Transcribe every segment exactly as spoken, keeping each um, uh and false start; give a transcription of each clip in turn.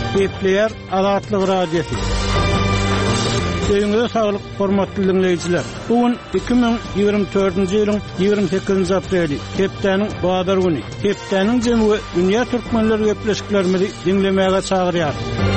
Kepler Azatlyk Radiosu. Öňüňizde saglyk, hormatly dinleýijiler. Bugün iki bin ýygrimi dördünji ýylyň ýygrimi sekizinji apreli, Hepdeniň Badar güni. Hepdeniň jemgy dünýä türkmenleri gepleşiklerimizi dinlemäge çagyrýar.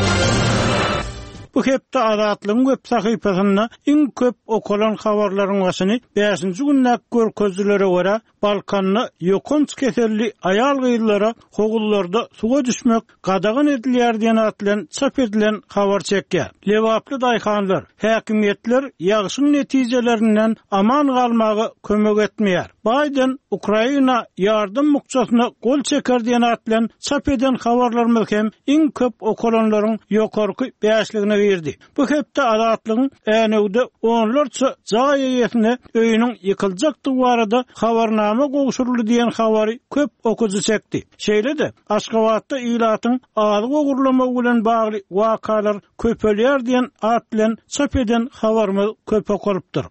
Bu hepde Azatlygyň web sahypasyna iň köp okulan habarlaryň başyny beşinji günnäk görkezlere görä Balkanny ýokunç keselli aýal gyýlara hogullarda suga düşmek gadagan edilýär diýen atlan çap edilen habar çekýär. Lewaply daýhanlar, häkimetler ýagşyň netijelerinden aman galmagy kömek etmeýär. Biden Ukraina ýardym mukçasyna gol çeker diýen atlan çap eden habarlarymyz hem iň köp okulanlaryň ýokarky beşligine berdi. Bu hepde Azatlygyň änegde onlarça jaý ýetine öýüniň ýykyljakdygy barada habarnama gowşurly diýen habary köp okuzy çekdi. Şeýle-de Aşgabatda ilatyň azy gowurlama bilen bagly wakalar köpelýär diýen at bilen çap eden habarmy köp okulypdyr.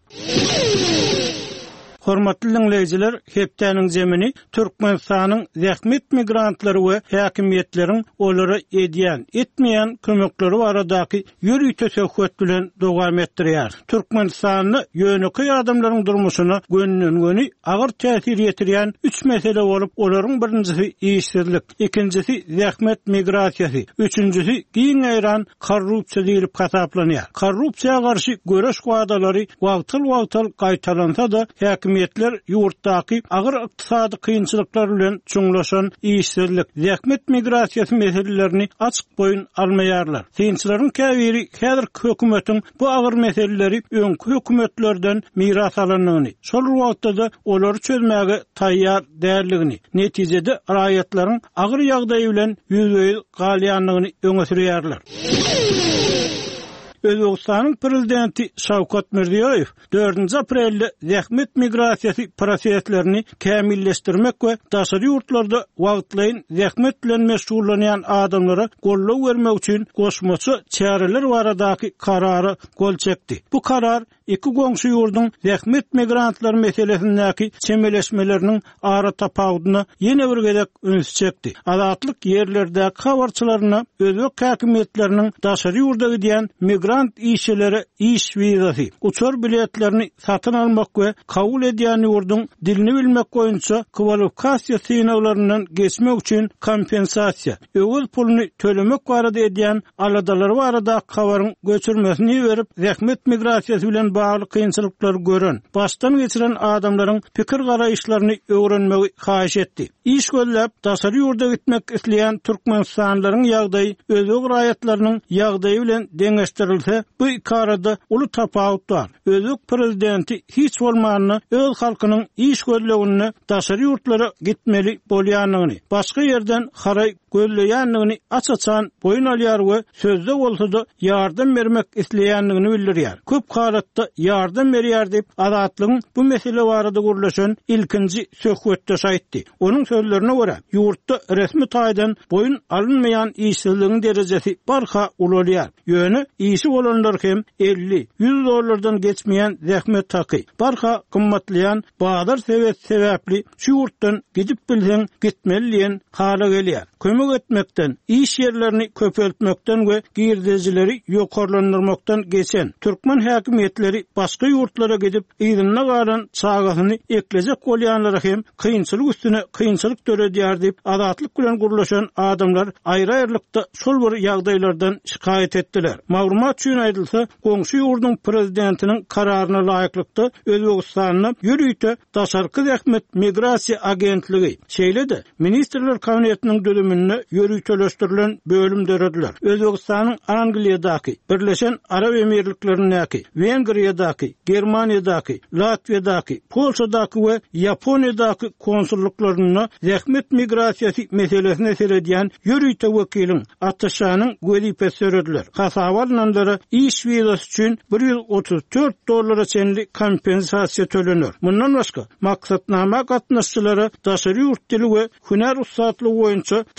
Hormatly dinleýijiler, Hepdeniň jemini Türkmenistanyň zähmet migrantlary we häkimetleriň olara edýän, etmeýän kömekleri baradaky ýürüýte söhbet bilen dowam etdirýär. Türkmenistanyny ýöneki adamlaryň durmuşyna gönnün-göni agyr täsir ýetirýän üç mesele bolup, olaryň birincisi işsizlik, ikincisi zähmet migrasiýasy, üçüncüsi giň aýran korrupsiýa diýilip hasaplanýar. Korrupsiýaga garşy göreş guadalary wagtyl-wagtyl gaýtalansa da häkimetler ýurtdaky agyr ykdysady kynçylyklar bilen çuňlaşan işsizlik, zähmet migrasiýasy meselelerini açyk boýun almaýarlar. Kynçylaryň käbiri häzir hökümetiň bu agyr meseleleri öňkü hökümetlerden miras alanlygyny, şol wagtda da olary çözmäge taýýar däldigini, netijede raýatlaryň agyr ýagdaýy bilen ýüzbeýil galýanlygyny öňe sürýärler. Özbekistanyň prezidenti Şawkat Mirziýoýew dördünji aprelde zähmet migrasiýasy proseslerini kämilleşdirmek we daşary ýurtlarda wagtlaýyn zähmet bilen meşgullanýan adamlara gollaw bermek üçin goşmaçy çäreler baradaky karary gol çekdi. Bu karar iki goňşy ýurduň zähmet migrantlar meselesindäki çemeleşmeleriniň ara tapagyna ýene bir gezek üns çekdi. Azatlyk ýerlerdäki habarçylaryna özbek häkimetleriniň daşary ýurda gidýän migrant işçilere iş vizası, uçur biletlerini satın almak ve kabul edýän ýurduň dilini bilmek boýunça kvalifikasiýa sınavlarından geçmek üçin kompensasiýa, öwül pulunu tölemek barada edýän aladalary barada habaryň göçürmesini berip, zähmet migrasiýasy bilen bagly kynçylyklar gören, baştan geçiren adamlaryň pikir garaýşlaryny öwrenmegi haýyş etdi. İş göllep, daşary ýurda gitmek isleýän türkmenistanlaryň ýagdaýy özbek raýatlarynyň ýagdaýy bilen deňeşdirilse, bu iki arada uly tapawut bar. Özbek prezidenti hiç bolmanyny öz halkynyň iş göllewini daşary ýurtlara gitmeli bolýanlygyny, başga ýerden haray göllýänligini açaçan boyun alýar we sözde bolsa da ýardam bermek isleýänligini bildirýär. Köp halatda ýardam berýär diýip Azatlygyň bu mesele barada gurlaşan ilkinji söhbetde şaýtdy. Onuň sözlerine görä, ýurtda resmi taýdan boyun alınmayan işsizligiň derejesi barha ulalýar. Ýöne işi bolanlar hem elli yüz dollardan geçmeýän zähmet haky, barha kymmatlayan bagdar sebep sebäpli şu ýurtdan gidip bilseň gitmeliýän hala gelýär. Kömek etmekden, iş yerlerini köpeltmekden we girdejileri ýokarlandyrmakdan geçen türkmen häkimetleri başga ýurtlara gidip ýygyna galan çagasyny eklejek bolýanlara hem kynçylyk üstüne kynçylyk töredýär diýip Azatlyk bilen gurlaşan adamlar aýry-aýrylykda şol bir ýagdaýlardan şikayet etdiler. Maglumat üçin aýdylsa, goňşy ýurduň prezidentiniň kararyna laýyklykda Özbekistanyna ýürüýte daşarky zähmet migrasiýa agentligi, şeýle-de ministrler kabinetiniň döleminde ýürüýteleşdirilen bölüm dörediler. Özbekistanyň Angliýadaky, Birleşen Arab Emirlikleriniňki, Wengriýadaky, Germaniýadaky, Latviýadaky, Polşadaky we Ýaponiýadaky konsulluklaryna zähmet migrasiýasy meselesine seredýän ýürüýte wekiliň ataşanyň gözipesi sörediler. Hasabalananlara iş vizasy üçin bir ýüz otuz dört dollara çenli kompensasiýa tölenir. Mundan başga maksatnama gatnaşçylary daşary ýurt dili we hüner ussatlygy boýunça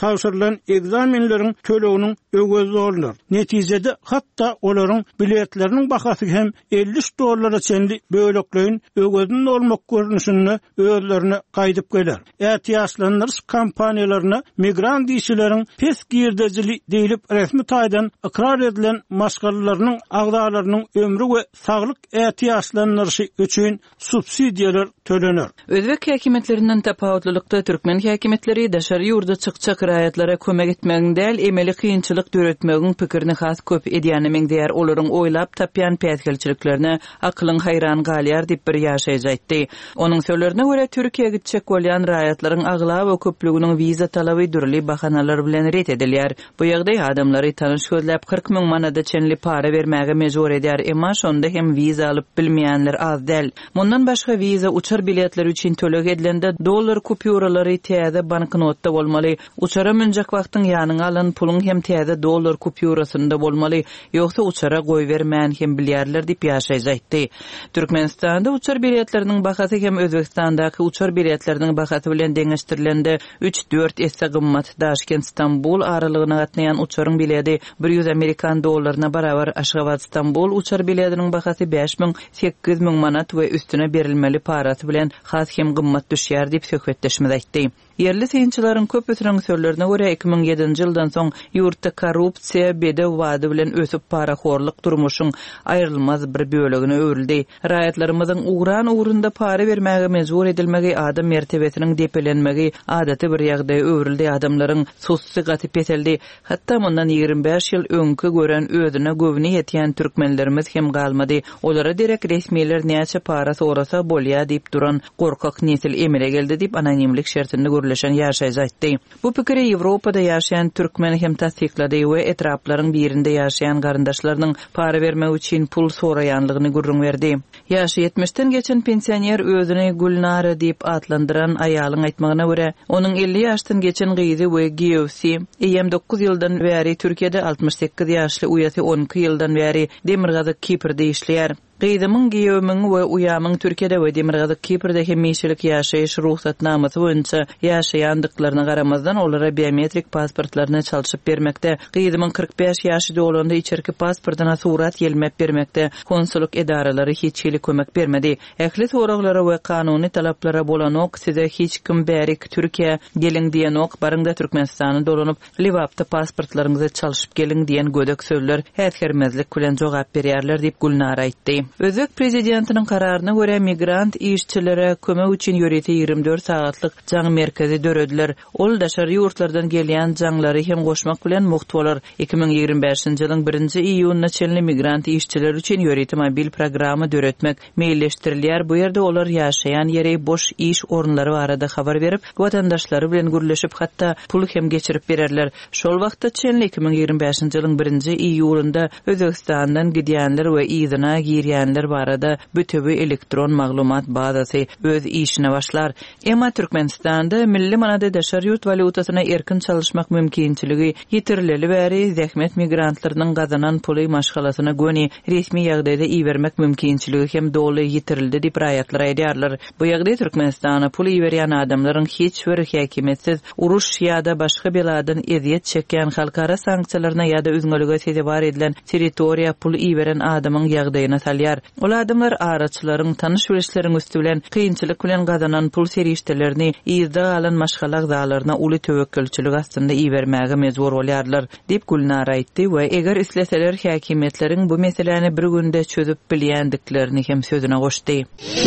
tapşyrylan egzamenleriň töleginiň ögezi bolunur. Netijede hatda olaryň biletleriniň bahasy hem elli dollara çenli bölekleýin ögezinde bolmak görnüşini özlerine gaýdyp geler. Ätiýaşlanýar kampaniýalaryna migrant işçileriň pes girdejili diýilip resmi taýdan ikrar edilen maşgalarynyň agdalarynyň ömrü we saglyk ätiýaşlanýaryşy üçin subsidiýalar tölenir. Özbek häkimetlerinden tapawutlylykda türkmen häkimetleri daşary ýurda çykçak raýatlara kömek etmegiň däl, emeli kynçylyk döretmegiň pikirini has köp edýänemiň diýer. Olaryň oýlap tapýan päsgelçiliklerine akylyň haýran galýar diýip bir ýaşaýjy aýtdy. Onuň sözlerine görä Türkiýe gitjek bolýan raýatlaryň agla we köpliginiň wiza talaby dürli bahanalar bilen ret edilýär. Bu ýagdaý adamlary tanyş gözläp kırk ming manada çenli para bermäge mejbur edýär. Emma şonda hem wiza alyp bilmeýänler az däl. Mundan başga wiza uçar biletleri üçin töleg edilende dollar kupyuralary täze banknotda bolmaly. Uçara münjek wagtyň ýanyňa alan puluň hem täze dollar kupyurasynda bolmaly. Ýoksa uçara goý bermän hem bilýärler diýip ýaşaýjy aýtdy. Türkmenistanda uçar biletleriniň bahasy hem Özbekistandaky uçar biletleriniň bahasy bilen deňeşdirilende üç dört esse gymmat. Daşkent Istanbul aralygyna gatnaýan uçaryň bileti bir ýüz Amerikan dollaryna barabar. Aşgabat Istanbul uçar biletiniň bahasy beş ming sekkiz ming manat we üstüne berilmeli parasy bilen has hem gymmat düşýär diýip söhbetleşmede aýtdy. Yerli synçylaryň köp ötüren sözlerine görä iki ming ýedinji ýyldan soň ýurtda korrupsiýa bede wady bilen ösüp paraxorlyk durmuşyň aýrylmaz bir bölegine öwrildi. Raýatlarymyzyň ugran ugrunda para bermäge mejbur edilmegi, adam mertebesiniň depelenmegi adaty bir ýagdaýa öwrildi. Adamlaryň susy gatyp etildi. Hatda mundan ýygrimi beş ýyl öňkü gören özüne gowny ýetýän türkmenlerimiz hem galmady. Olara direk resmiýetler näçe para sorasa bolýa diýip duran gorkak nesil emele geldi diýip anonimlik şertinde görüleşen ýaşaýjy aýtdy. Bu pikiri Ýewropada ýaşaýan türkmen hem tasdiklady we etraplaryň birinde ýaşaýan garyndaşlarynyň para bermek üçin pul soraýanlygyny gurrun berdi. Ýaşy ýetmişden geçen pensioner özüni Gulnara diýip atlandyran aýalyň aýtmagyna görä, onuň elli ýaşdan geçen gyzy we giýewsi ýygrimi dokuz ýyldan bäri Türkiýede altmış sekiz ýaşly uýaty on iki ýyldan bäri Demirgazyk Kiprde işleýär. Gyýdymyň giýewimiň we uýamyň Türkiýede we Demirgazyk Kiprde hemişelik ýaşaýyş ruhsatnamasy boýunça ýaşaýandyklaryna garamazdan olara biometrik pasportlaryny çalşyp bermekde. Gyýdymyň kırk beş ýaşy dolanda içerki pasportyna surat ýelmep bermekde. Konsulyk edaralary hiççili kömek bermedi. Ähli soraglara we kanuny talaplara bolanok size hiç kim bärik Türkiýe geliň diýenok barynda Türkmenistany dolanyp Liwapda pasportlaryňyzy çalşyp geliň diýen gödek sözler häzhermezlik bilen jogap berýärler diýip Gulnara aýtdy. Özbek prezidentiniň kararyna görä migrant işçilere kömek üçin ýöreti ýygrimi dört saatlyk jaň merkezi dörediler. Ol daşary ýurtlardan gelýän jaňlary hem goşmak bilen muhty bolar. iki ming ýygrimi beşinji ýylyň birinji iýunyna çenli migrant işçiler üçin ýöreti mobil programy döretmek meýilleşdirilýär. Bu ýerde olar ýaşaýan ýere boş iş orunlary barada habar berip, watandaşlary bilen gürleşip hatda pul hem geçirip bererler. Şol wagtda çenli iki ming ýygrimi beşinji ýylyň birinji iýulynda Özbekistandan gidýänler we ýygyna girýänler barada bütöwi elektron maglumat bazasy öz işine başlar. Emma Türkmenistanda milli manada daşary ýurt valutasyna erkin çalyşmak mümkinçiligi ýitirileli bäri zähmet migrantlarynyň gazanan puly maşgalasyna göni resmi ýagdaýda iýermek mümkinçiligi hem doly ýitirildi diýip raýatlar aýdýarlar. Bu ýagdaý Türkmenistana pul iýerýän adamlaryň hiç bir häkimetsiz uruş ýa-da başga beladan eziýet çekýän halkara sanksiýalaryna ýa-da özüňlüge sezebar edilen territoriýa pul iýeren adamyň ýagdaýyna salýar. Ol adamlar araçlaryň tanyş bileşleriň üstü bilen kynçylyk bilen gazanan pul serişdelerini ýyzda alan maşgalak zalaryna uly töwekkülçilik astynda iýermäge mejbur bolýarlar diýip Gulnara aýtdy we eger isleseler häkimetleriň bu meseleni bir günde çözüp bilýändiklerini hem sözüne goşdy.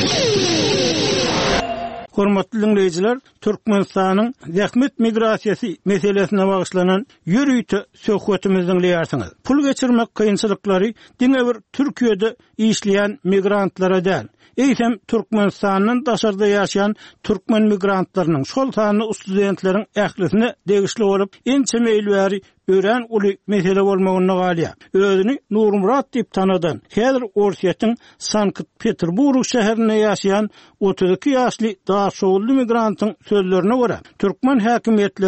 Hormatly dinleyijiler, Türkmenistanyň zähmet migrasiýasy meselesine bagyşlanan ýürüýte söhbetimizi dinleýärsiňiz. Pul geçirmek kynçylyklary diňe bir Türkiýede işleýän migrantlara däl. Eýsem Türkmenistanyň daşarda ýaşaýan türkmen migrantlarynyň şol sany studentleriň ählisine degişli bolup ençe meýilbäri ören uly mesele bolmagyny galýa. Özüni Nurmurat diýip tanadan häzir Orsiýatyň Sankt-Peterburg şäherinde ýaşaýan otuz iki ýaşly daşowly migrantyň sözlerine görä, türkmen häkimetleri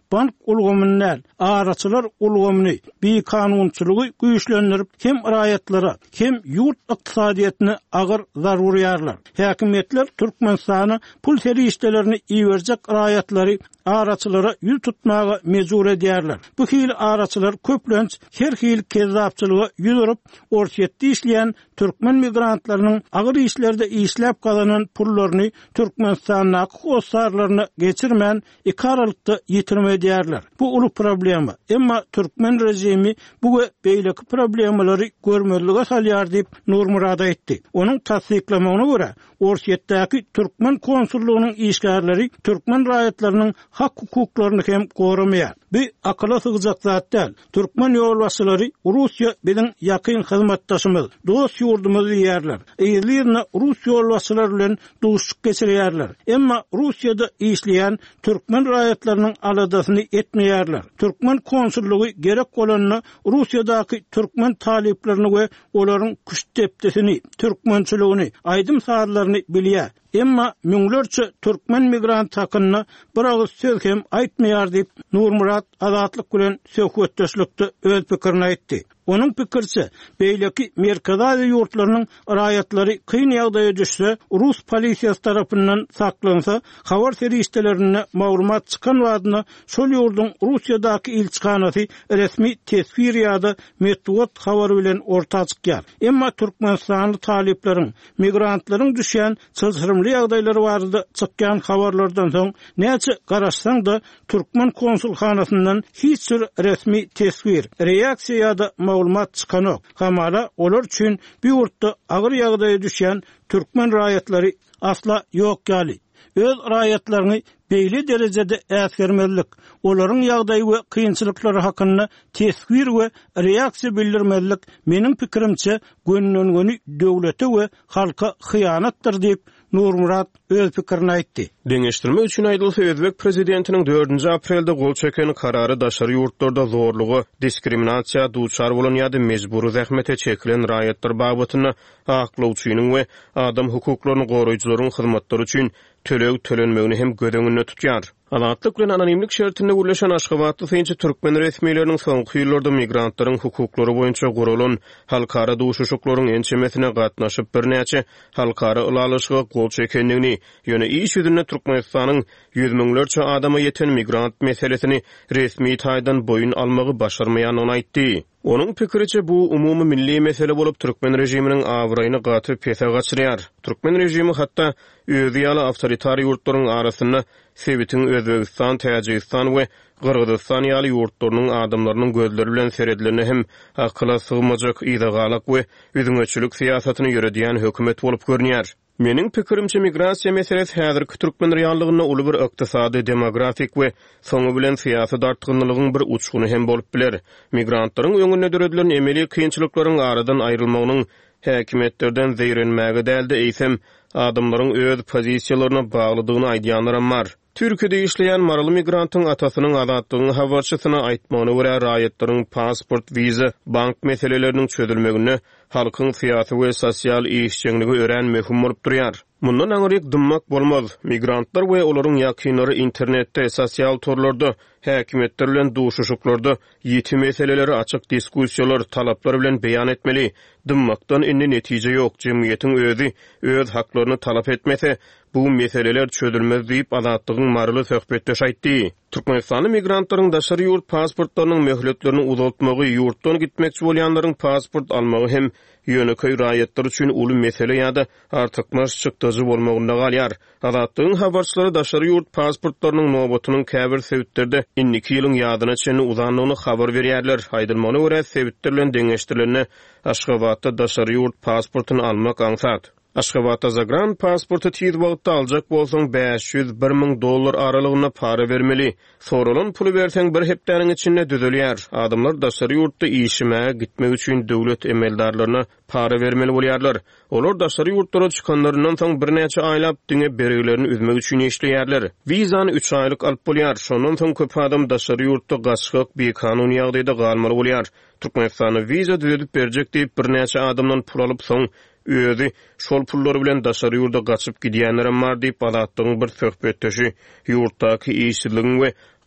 bank ulgamyndan araçylar ulgamyny bir kanunçylygy güýçlendirip hem raýatlara hem ýurt ykdysadyetine agyr zarar ýarlar. Häkimetler Türkmenistany pul serişdelerini iýerjek raýatlary araçylara ýül tutmaga mejbur edýärler. Bu hil araçylar köplenç her hil kezzapçylyga ýüzürip orşetde işleýän türkmen migrantlarynyň agyr işlerde işläp galanan pullaryny Türkmenistanyň hosarlaryna geçirmän ikaralykda ýitirme edýärler. Bu uly problema. Emma türkmen rejimi bu beýleki problemalary görmezlige salýar diýip Nurmurad aýtdy. Onuň tasdiklamagyna görä, Orşetdäki türkmen konsullugynyň işgärleri türkmen raýatlarynyň hak hukuklaryny hem goramaýar. Bir akla sığjak zat däl. Türkmen ýolbaşçylary Russiýa biziň ýakyn hyzmatdaşymyz, dost ýurdumyz diýerler. Eýlerini Rus ýolbaşçylary bilen dostluk geçirýärler. Emma Russiýada işleýän türkmen raýatlarynyň aladasyny etmeýärler. Türkmen konsullugy gerek bolanyny Russiýadaky türkmen taliplerini we olaryň güç tepdesini, türkmençiligini, aýdym saatlaryny bilýär. Emma müňlerçe türkmen migrant hakyny bir agyz söz hem aýtmaýar diýip Nurmurad azatlyk bilen söhbetdeşlikde öz pikirini aýtdy. Onun pikirçe, beýleki merkezäzi ýurtlarynyň raýatlary kyn ýagdaýa düşse, Rus polisiýasy tarapyndan saklansa, habar serişdelerine maglumat çykan wadyna şol ýurdun Russiýadaky ilçihanasy resmi tesbir ýa-da metbuat habary bilen ortağa çykýar. Emma Türkmenistanly talipleriň, migrantlaryň düşýän çylsyrymly ýagdaýlary barada çykýan habarlardan soň näçe garaşsaň da Türkmen konsulhanasyndan hiç bir resmi tesbir, reaksiýa ýa-da maglumat çykanok. Hamala olar üçin bir ýurtda agyr ýagdaýa düşýän türkmen raýatlary asla ýok ýaly. Öz raýatlaryny beýle derejede äsgermezlik, olaryň ýagdaýy we kynçylyklary hakyny tesbir we reaksiýa bildirmezlik meniň pikirimçe gönüllüňi döwlete we halka hyýanatdyr diýip Nurmurad öz pikirini aýtdy. Deňeşdirme üçin aýdylsa Özbek prezidentiniň dördünji aprelde gol çeken karary daşary ýurtlarda zorlugy, diskriminasiýa duçar bolan ýa-da mejburi zähmete çekilen raýatlar babatyna aklawçynyň we adam hukuklaryny goraýjylaryň hyzmatlary üçin töleg tölenmegini hem gödeňinde tutýar. Adatlyk bilen anonimlik şertinde gürleşen Aşgabatly synçy türkmen resmiýetleriniň soňky ýyllarda migrantlaryň hukuklary boýunça guralan halkara duşuşuklaryň ençemesine gatnaşyp birnäçe halkara ulalyşyga gol çekendigini, ýöne iş ýüzünde Türkmenistanyň ýüz miňlerçe adama ýeten migrant meselesini resmi taýdan boyun almagy başarmaýanyny aýtdy. Onun pikiriçe bu umumy milli mesele bolup Türkmen rejiminiň awraýyny gatyp pesa gaçyrýar. Türkmen rejimi hatda özü ýaly awtoritar ýurtlaryň arasyna Sebitin Özbegistan, Täjikistan we Gyrgyzstan ýaly ýurtlarynyň adamlarynyň gözleri bilen seredlerini hem akyla sığmajak ýygygalyk we üzüňeçilik siýasatyny ýöredýän hökümet bolup görünýär. Meniň pikirimçe migrasiýa meselesi häzirki türkmen reallygyna uly bir ykdysady, demografik we soňu bilen siýasy dartgynlygyň bir uçguny hem bolup biler. Migrantlaryň öňüne döredilen emeli kynçylyklaryň aradan aýrylmagynyň häkimetlerden zeýrenmäge däldi eýsem adamlaryň öz pozisiýalaryna baglydygyny aýdýanlar bar. Türkiýede işleýän maraly migrantyň atasynyň azatlygyny habarçysyna aýtmagyna görä raýatlaryň pasport, wiza, bank meseleleriniň çözülmegine halkyň syýasy we sosial işçiligi ören möhüm bolup durýar. Mundan aňyryk dymmak bolmaz. Migrantlar we olaryň ýakynlary internetde, sosial torlarda, häkimetler bilen duşuşuklarda ýeti meseleleri açyk diskussiýalar, talaplar bilen beýan etmeli. Dymmakdan indi netije ýok. Jemgyýetiň özi öz haklaryny talap etmese, bu meseleler çözülmez diýip azatlygyň maraly söhbetdeş aýtdy. Türkmenistany migrantlaryň daşary ýurt pasportlarynyň möhletlerini uzaltmagy, ýurtdan gitmekçi bolýanlaryň pasport almagy hem ýöneköy raýatlar üçin uly mesele ýa-da artykmaş çykdyjy bolmagynda galýar. Azatlygyň habarçylary daşary ýurt pasportlarynyň nobatynyň käbir sebäplerde iki ýylyň ýadyna çenli uzanlygyny habar berýärler. Aýdylmagyna görä sebäpler bilen deňeşdirilenne Aşgabatda daşary ýurt pasportyny almak aňsat. Aşgabatda zagran pasportu tiz wagtda aljak bolsaň beş ýüz bir miň dollar aralygyna para bermeli. Soralan puly berseň bir hepdeniň içinde düzelýär. Adamlar daşary ýurtda işime gitmek üçin döwlet emeldarlaryna para bermeli bolýarlar. Olar daşary ýurtlara çykanlaryndan soň birnäçe aýlap diňe bereglerini üzmek üçin işleýärler. Wizany üç aýlyk alyp bolýar. Şondan soň köp adam daşary ýurtda gaçyk bir kanun ýagdaýda galmaly bolýar. Türkmenistany wiza düzelip berjek diýip birnäçe adamdan pul alyp soň özi şol pullary bilen daşary ýurda gaçyp gidýänlerim bar diýip adatlygyň bir söhbetdeşi ýurtdaky işçiligiň we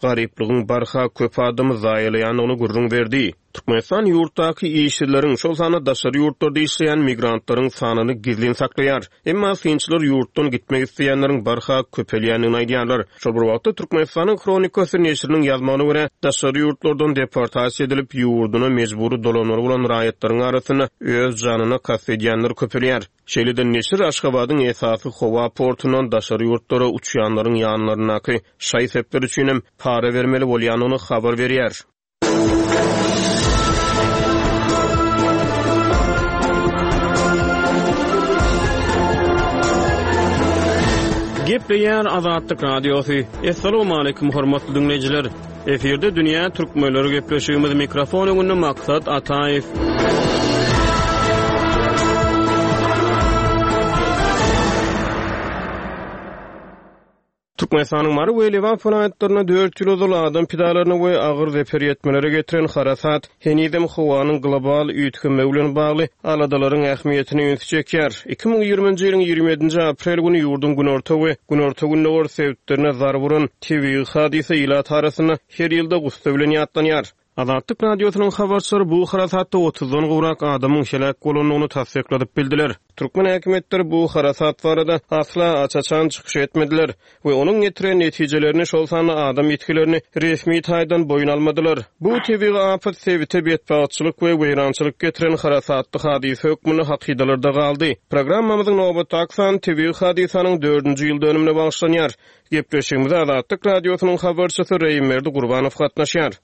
garyplygyň barha köp adamy zaýalayan onu gurrun berdi. Türkmenistan ýurtdaky işçileriň şol sany daşary ýurtlarda işleýän migrantlaryň sanyny gizlin saklaýar. Emma synçylar ýurtdan gitmek isleýänleriň barha köpelýänini aýdýarlar. Şol bir wagtda Türkmenistanyň Kronikasy neşriniň ýazmagyna görä, daşary ýurtlardan deportasiýa edilip ýurduna mejbury dolanmaly bolan raýatlaryň arasyna öz janyna kastetýänler köpelýär. Şeýleden neşir Aşgabatyň esasy Howa portundan daşary ýurtlara uçýanlaryň ýanlarynaky şaý sepleri üçin para bermeli bolýanyny habar berýär. Gepleýär Azatlyk Radiosu. Assalamu alaykum hormatly dinleýijiler. Eferde dünýä türkmenleri gepleşýümiz mikrofon öňünde maksat Ataýew. Türkmenistanyň Mary we Lewan vilayatlaryna dört ýyl ozal adam pidalaryny we agyr zeper ýetmelere getiren harasat henizem howanyň global üýtgünme bilen bagly aladalaryň ähmiýetini ýönsi çekýär. iki ming ýygrüminji ýylyň ýygrimi aprel güni ýurdun günorta we günorta günleri sebäplerine zar vuran tebii hadise ila tarasyna her ýylda gusta bilen ýatlanýar. Azatlyk radiosynyň habarçylary bu harasatda otuzdan gowrak adamyň şelek bolanyny tasdikladyp bildiler. Türkmen häkimetleri bu harasat barada asla açaçan çykyş etmediler we onuň getiren netijelerini şol sany adam ýetkilerini resmi taýdan boyun almadylar. Bu tebii afat sebäti betbaatçylyk we weýrançylyk getiren harasatly hadise hökmüni hakydalarda galdy. Programmamyzyň nowbatda aksan tebii hadisanyň dördünji ýyl dönümine baglanýar. Gepleşigimiz Azatlyk radiosynyň habarçysy Reýmerdi Gurbanow gatnaşýar.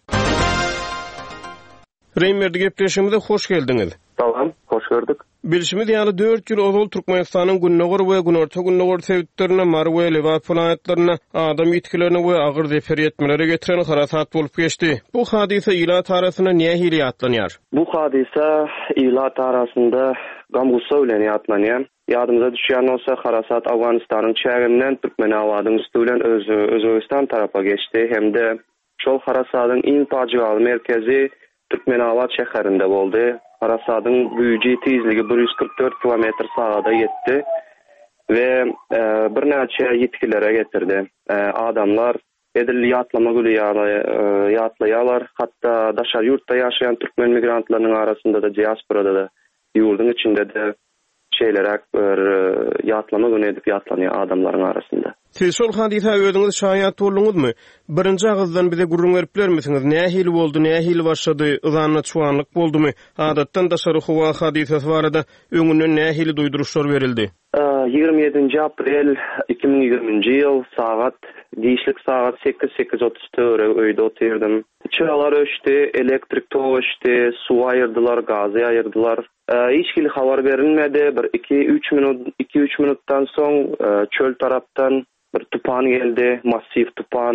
Reýmerdi gepleşigimize hoş geldiňiz. Salam, hoş gördük. Bilişimiz ýaly dört ýyl ozal Türkmenistanyň günnägir we günorta günnägir sebäplerine Mary we Lewan vilayatlaryna adam ýetkilerini we agyr zeper ýetmelere getiren harasat bolup geçdi. Bu hadise ila tarasyna näme hili ýatlanýar? Bu hadise ila tarasynda gamgusa bilen ýatlanýar. Ýadymyza düşýän bolsa harasat Awganistanyň çägininden Türkmen awadyň üstü bilen öz Özbegistan tarapa geçdi. Hemde şol harasatyň iň taýygaly merkezi Türkmenabat şäherinde boldy. Harasatyň büyüji tezligi bir yüz kırk dört kilometr sagada ýetdi we e, bir näçe ýetkilere getirdi. E, adamlar edil ýatlama güli ýatlaýarlar. Hatda daşary ýurtda ýaşaýan türkmen migrantlarynyň arasynda da diasporada da ýurdun içinde de şeylerek bir ýatlama güni edip ýatlanýar adamlaryň arasynda. Siz şol hadise öýdüňiz şaýat bolduňyzmy? Birinji agızdan bize gurrun berip bermisiňiz? Näme hili boldy, näme hili başlady? Ýanyna çuwanlyk boldumy? Adatdan daşary howa hadisesi barada öňünden näme hili duýduruşlar berildi? ýygrimi ýedinji aprel iki ming ýygrüminji ýyl sagat diýişlik sagat sekiz sekiz otuz töre öýde otyrdım. Çıralar öşdi, elektrik tow öşdi, suw aýyrdylar, gaz aýyrdylar. Hiç kili habar berilmedi. Bir iki üç minut iki üç minutdan soň çöl tarapdan bir tupan geldi, massiv tupan.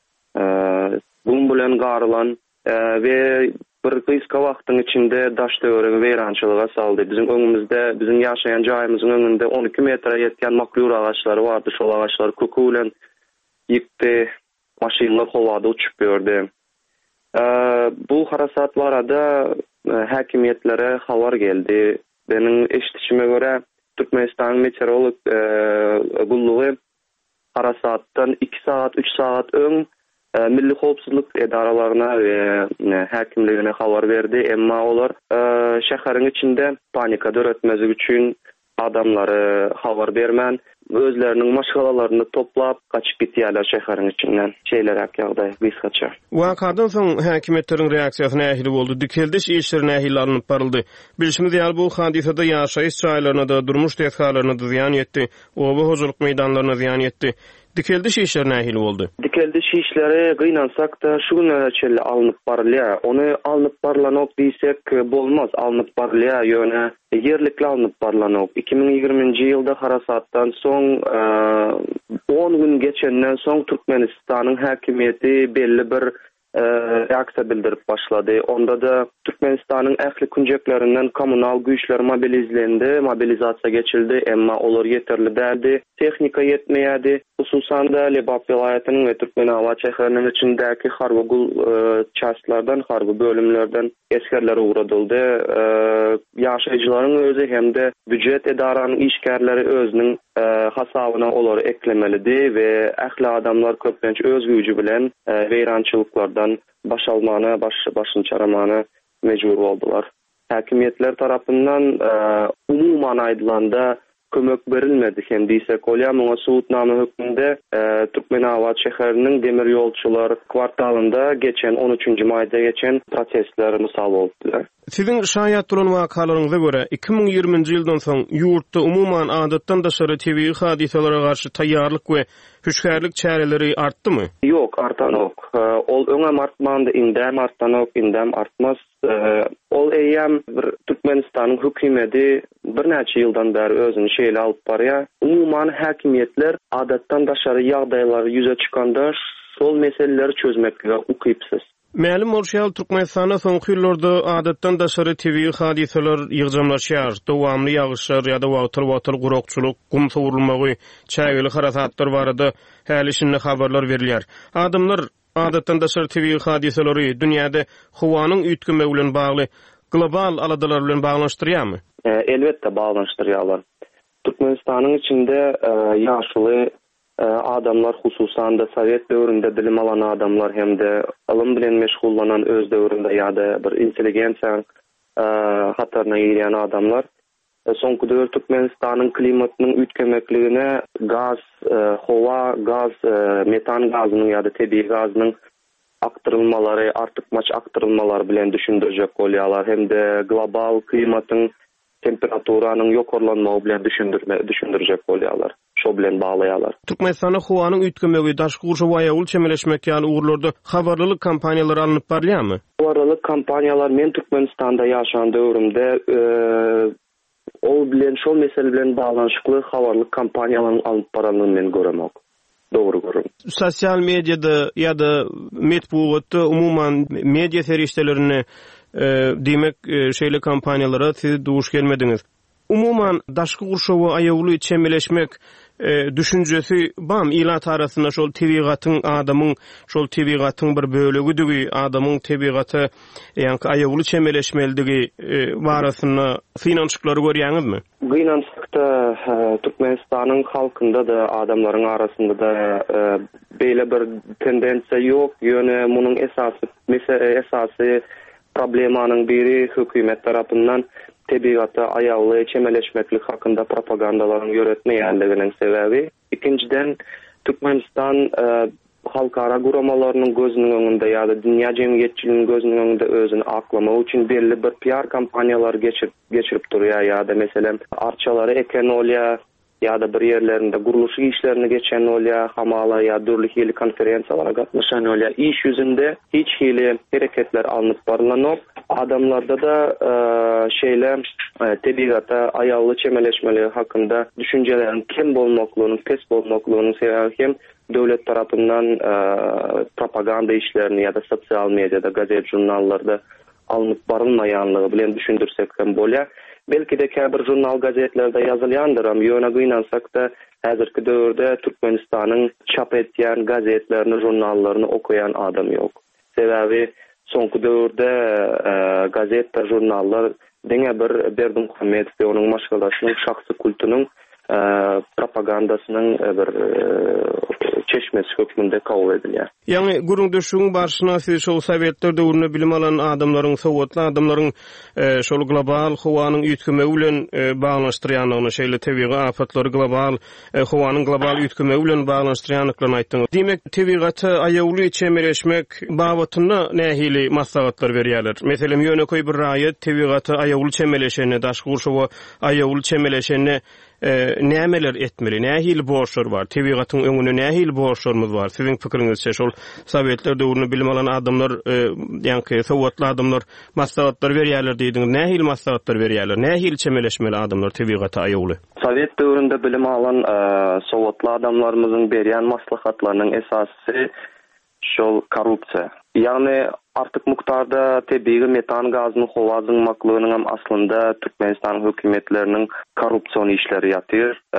Bum bilen garylan we bir kıyska wagtyň içinde daş döwregi weýrançylyga saldy. Bizim öňümizde, bizim ýaşaýan jaýymyzyň öňünde on iki metre ýetgen maklur agaçlary bardy. Şol agaçlar kökü bilen ýykdy, maşynalar howada uçup berdi. Bu harasat barada häkimiýetlere habar geldi. Benim eşitişime göre Türkmenistan meteorolog gullugy harasatdan iki saat üç saat öň Milli Howpsuzlyk edaralaryna we häkimligine habar berdi. Emma olar şäheriň içinde panika döretmezlik üçin adamlary habar bermän, özleriniň maşgalalaryny toplap kaçyp gitýärler şäheriň içinden. Şeýlerek ýagdaý gysgaça. Wakadan soň häkimetleriň reaksiýasy nähili boldy? Dikeldiş işleri nähili alınıp baryldy? Bilişimiz ýaly bu hadisede ýaşaýyş çaýlaryna da, durmuş täsirlerine da ziýan ýetdi. Oba hojuluk meýdanlaryna ziýan ýetdi. Dikeldiş işleri nähili boldy? Dikeldiş işleri gynansak da şu güne alınıp barylýar. Onu alınıp barlanok diýsek bolmaz. Alınıp barylýar ýöne yerlikli alınıp barlanok. iki ming ýygrüminji ýylda harasatdan soň on gün geçenden soň Türkmenistanyň häkimiýeti belli bir reaksiya bildirip başladı. Onda da Türkmenistan'ın ähli künjeklerinden kommunal güýçler mobilizlendi, mobilizasiya geçildi, emma olar yeterli däldi. Tehnika yetmeýärdi. Hususan da Lebap vilayatynyň we Türkmenawa şäheriniň içindäki Harbugul çastlardan, harby bölümlerden eskerler uğradyldy. Ýaşaýjylaryň özü hemde büdjet edaranyň işgärleri özüniň hasabyna olary eklemelidi we ähli adamlar köplenç öz güýji bilen weýrançylyklardan baş almana, baş başyny çaramana mejbur boldular. Häkimetler tarapyndan umuman aýdylanda kömek berilmedi. Hem diýsek, olýa muňa suwutnama hökmünde Türkmenawa şäheriniň demir ýolçular kwartalynda geçen on üçünji maýda geçen protestler mysal boldular. Sizin şaýat duran wakalaryňyza görä iki ming ýigrimiji ýyldan soň ýurtda umuman adatdan daşary tebii hadiselere garşy taýýarlyk we hüşgärlik çäreleri artdymy? Yok, artan ok. Ol öňe artmandy, indäm artan ok, indäm artmaz. Ol eýem bir Türkmenistanyň hökümeti bir näçe ýyldan bäri özüni şeýle alyp barýar. Umuman häkimetler adatdan daşary ýagdaýlary ýüze çykanda şol meseleleri çözmekle ukypsyz. Mälim bolşýar Türkmenistana soňky ýyllarda adatdan daşary tebii hadiseler ýygjamlaşýar, dowamly ýagyşlar ýa-da wagtyl-wagtyl gurokçuluk, gum sowurulmagy, çägeli harasatlar barada häli şinli habarlar berilýär. Adamlar adatdan daşary tebii hadiseleri dünýäde howanyň üýtgünmegi bilen bagly global aladalar bilen baglanşdyrýarmy? Elbetde baglanşdyrýarlar. Türkmenistanyň içinde ýaşly adamlar, hususan da Sovet döwründe bilim alan adamlar hemde alym bilen meşgullanan öz döwründe ýa-da bir intelligensiýa hatarına ýerýän adamlar soňky döwür Türkmenistanyň klimatynyň üýtgemekligine gaz, howa, gaz, metan gazynyň ýa-da tebii gazynyň aktyrylmalary, artykmaç aktyrylmalary bilen düşündirjek bolýarlar. Hemde global klimatyň temperaturaның yokorlanmagy bilen düşündirme düşündirjek bolýarlar. Şo bilen baglaýarlar. Türkmenistana howanyň üýtgemegi daşky gurşa we ýaul çemeleşmek ýaly ugrlarda habarlylyk kampaniýalary alınıp barýarmy? Habarlylyk kampaniýalar men Türkmenistanda ýaşan döwrümde ol bilen şol mesele bilen baglanşykly habarlyk kampaniýalaryň alınıp baranyny men göremok. Dogry görüm. Sosial mediada ýa-da medpuwatda umuman media serişdelerini demek şeýle kampaniýalara siz duş gelmediňiz. Umuman daşky gurşawy aýawly çemeleşmek düşünjesi bam ilat arasynda şol tebigatyň adamyň şol tebigatyň bir bölegi adamyň tebigaty ýa-ni aýawly çemeleşmeligi barasynda finançyklary görýäňizmi? Gynançykda Türkmenistanyň halkynda da adamlaryň arasynda da beýle bir tendensiýa ýok. Ýöne munyň esasy mesele esasy problemanyň biri hökümet tarapyndan tebigaty aýawly çemeleşmeklik hakynda propagandalaryň ýöretmeýändiginiň sebebi. İkinciden Türkmenistan halkara guramalarynyň gözüniň öňünde ýa-da dünýä jemgyýetçiliğiniň gözüniň öňünde özüni aklamak üçin belli bir P R kampaniýalary geçirip geçirip durýar ýa-da meselem arçalary eken olýar ýa-da bir ýerlerinde guruluş işlerini geçen olýar, hamala ýa dürli hili konferensiýalara gatnaşan olýar. İş ýüzünde hiç hili hereketler alınıp barlanok. Adamlarda da şeýle tebigaty aýawly çemeleşmeligi hakynda düşünjelerin kim bolmaklygynyň, pes bolmaklygynyň sebebi hem döwlet tarapyndan propaganda işlerini ýa-da sosial mediada, gazet, jurnallarda alınıp barylmaýanlygy bilen düşündirsek hem bolýar. Belki de käbir jurnal gazetlerde ýazylýandyr, ýöne gynansak da häzirki döwürde Türkmenistanyň çap etýän gazetlerini, jurnallaryny okuyan adam ýok. Sebebi soňky döwürde gazet we jurnallar deňe bir Berdimuhammedow we onuň maşgalasynyň şahsy kultunyň propagandasynyň bir çeşmesi hökmünde kabul edilýär. Ýani gurun döşüň barşyna siz şol Sowetler döwründe bilim alan adamlaryň, sowatly adamlaryň şol global howanyň üýtgemegi bilen baglanşdyrýanlygyny, şeýle tebii afatlary global howanyň global üýtgemegi bilen baglanşdyrýanlyklaryny aýtdyňyz. Demek tebigaty aýawly çemeleşmek babatyna nähili maslahatlar berýärler. Meselem ýöneköý bir raýat tebigaty aýawly çemeleşeni, daşky gurşawy aýawly çemeleşeni nämeler etmeli, nähili borçlar bar, tebigatyň öňüne nähili borçlarymyz bar. Siziň pikiriňizçe şol Sowetler döwründe bilim alan adamlar, ýa-ni sowatly adamlar maslahatlar berýärler diýdiňiz. Nähili maslahatlar berýärler, nähili çemeleşmeli adamlar tebigaty aýawly? Sowet döwründe bilim alan sowatly adamlarymyzyň berýän maslahatlarynyň esasy şol korrupsiya. Yani artık muktarda tebii metan gazının hovazınmaklığının hem aslında Türkmenistan hükümetlerinin korrupsiyon işleri yatır. Ee,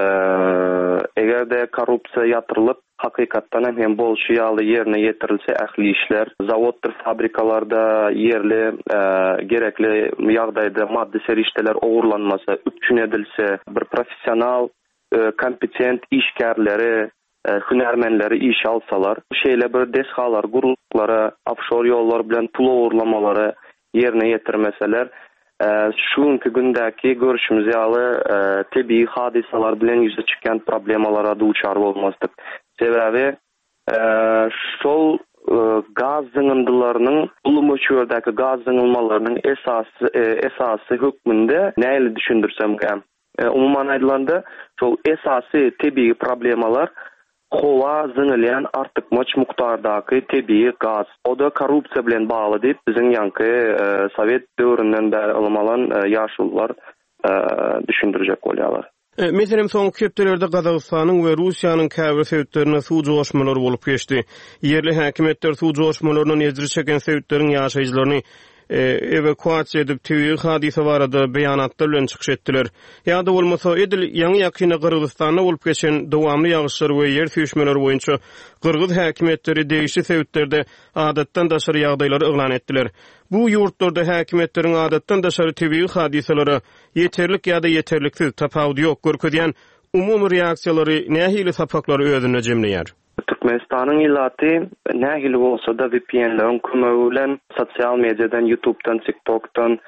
eğer de korrupsiya yatırılıp hakikattan hem bol şiyalı yerine yetirilse ahli işler, zavoddur, fabrikalarda yerli e, gerekli yağdayda maddi serişteler oğurlanmasa, üpçün edilse, bir profesyonel, e, kompetent işgärleri, e, hünermenleri iş alsalar, şeyle bir deshalar, gurulukları, offshore yollar bilen pul oğurlamaları yerine yetirmeseler, e, şunkü gündäki görüşümüz ýaly e, tebii hadisalar bilen yüze çykan problemalara duçar bolmazdyk. Sebebi e, şol e, gaz zyňyndylarynyň ulumöçürdäki gaz zyňylmalarının esasy e, esasy hükmünde näle düşündirsem hem e, umuman aýdylanda şol esasy tebii problemalar hova zyňylýan artykmaç muktardaky tebii gaz. O da korrupsiya bilen bagly diýip biziň ýanky e, Sowet döwründen bäri almalan e, ýaşullar e, düşündirjek bolýarlar. E, Meselem soňky köpdelerde Gazagystanyň we Russiýanyň käbir sebäplerine suw joşmalary bolup geçdi. Yerli häkimetler suw joşmalaryny nezdir çeken sebäpleriň ýaşaýjylaryny e, evakuasiýa edip tebii hadisa barada beýanatlar bilen çykyş etdiler. Ýa-da bolmasa edil ýaňy ýakyna Gyrgyzstanda bolup geçen dowamly ýagşylar we ýer süýşmeleri boýunça Gyrgyz häkimetleri degişli sebäplerde adatdan daşary ýagdaýlary eglan etdiler. Bu ýurtlarda häkimetleriň adatdan daşary tebii hadisalary ýeterlik ýa-da ýeterliksiz tapawdy ýok görkezýän umumy reaksiýalary nähili sapaklary özüne jemleýär. Türkmenistanyň illaty nähili bolsa da V P N'lerin kömegi bilen sosial mediadan, YouTube'dan, TikTok'tan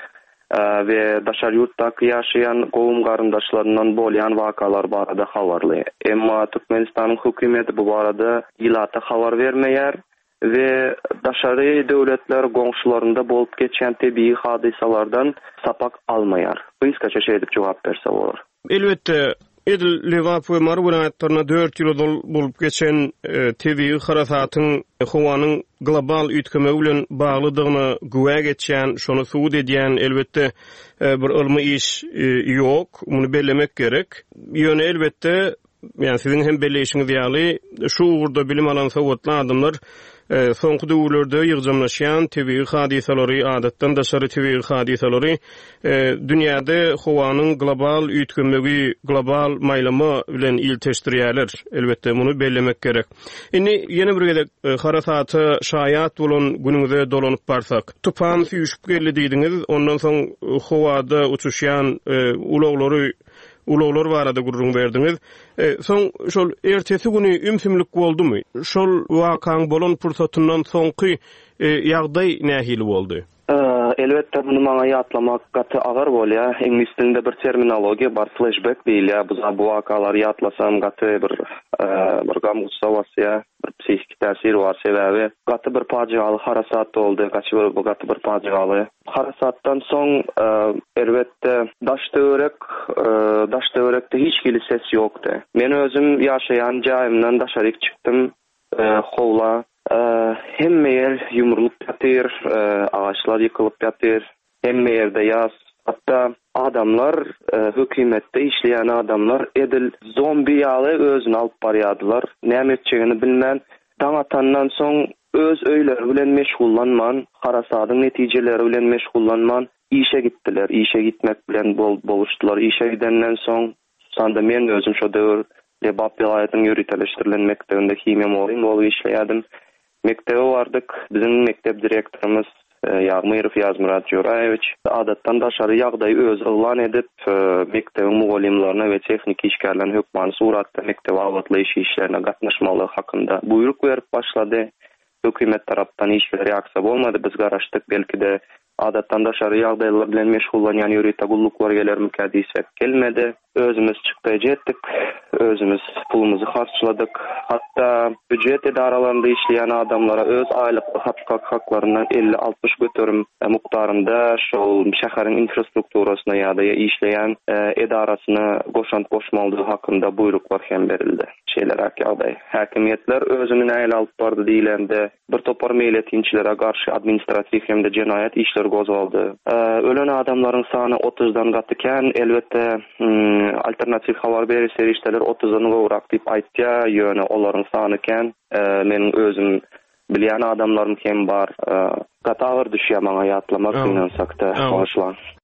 we daşary ýurtdaky ýaşaýan gowum garyndaşlaryndan bolýan wakalar barada habarly. Emma Türkmenistanyň hökümeti bu barada illata habar bermeýär we daşary döwletler goňşularynda bolup geçen tebii hadisalardan sapak almaýar. Bu iskäçe şey edip jogap berse bolar. Elbetde Edil Lewap we Mar welaýatlaryna dört ýyl bolup geçen e, tebii harasatyň howanyň global üýtkeme bilen baglydygyny güwä geçen, şonu suwd edýän elbetde e, bir ilmi iş e, ýok, muny bellemek gerek. Ýöne elbetde, ýani siziň hem belleşiňiz ýaly şu ugurda bilim alan sowatly adamlar e, soňky döwürlerde ýygjamlaşýan tebii hadisalary, adatdan daşary tebii hadisalary e, dünýäde howanyň global üýtkemegi, global maýlamy bilen ilteşdirýärler. Elbetde muny bellemek gerek. Indi ýene bir gede e, harasaty şaýat bolan günüňize dolanyp barsak, tufan süýşüp geldi diýdiňiz, ondan soň howada uçuşýan e, uloglary uloglar barada gurrun berdiňiz. E, soň şol ertesi güni ümsümlik boldumy? Şol wakaň bolan pursatyndan soňky e, ýagdaý nähili boldy? Elbette bunu maňa ýatlamak gaty agar bolýar. Ingliz dilinde bir terminologiýa bar, flashback diýilýär. Bu wakalary ýatlasam gaty bir bir gamgusawasya, bir psihik täsir bar. Sebebi gaty bir pajaly harasat boldy, gaty bir gaty bir pajaly harasatdan soň elbette daşdöwrek daşdöwrekde hiç gili ses ýokdy. Men özüm ýaşaýan jaýymdan daşaryk çykdym. Howla hemme yer yumrulup yatyr, ağaçlar yıkılıp yatyr, hemme yerde yaz. Hatta adamlar, hükümette işleyen adamlar edil zombi ýaly özüni alıp barýadylar. Näme etjegini bilmän, daň atandan soň öz öýleri bilen meşgullanman, harasadyň netijeleri bilen meşgullanman, işe gittiler. İşe gitmek bilen bol boluşdular. İşe gidenden soň sanda men özüm şo döwür Lebap vilayatynyň ýöreteleşdirilen mektebinde kimya molim bolup işleýärdim. Mektebe bardyk. Biziň mektep direktorumuz Ýagmyrov Ýazmurat Joraýewiç adatdan daşary ýagdaý öz elan edip mektebiň mugallimlaryna we tehnik işgärlerine hökmany suratda mektep awatlaýyş işlerine gatnaşmaly hakynda buyruk berip başlady. Hökümet tarapdan hiç bir reaksiýa bolmady. Biz garaşdyk, belki de adatdan daşary ýagdaýlar bilen meşgullanýan ýöret agullyklary gelermi kädisek gelmedi. Özümüz çykdy jetdik. Özümüz pulumuzu harçladyk. Hatta büdjet edaralarynda işleýän adamlara öz aýlyk hak haklaryndan elli altmış götürüm mukdarynda şol şäheriň infrastrukturasyna ýa-da işleýän edarasyna goşant goşmalydygy hakynda buyruklar hem berildi. Şeýler ýagdaý. Häkimetler özüni näle alyp bardy diýilende bir topar meýletinçilere garşy administrativ hem de jenaýat işler gozaldy. Ölen adamlaryň sany otuzdan gatykän, elbetde alternativ habar beri serişteler otuzdan gowrak diýip aýtýar, ýöne olaryň sany ken, meniň özüm bilýän adamlarym hem bar. Gatawar düşýär maňa ýatlamak bilen sakda başlan.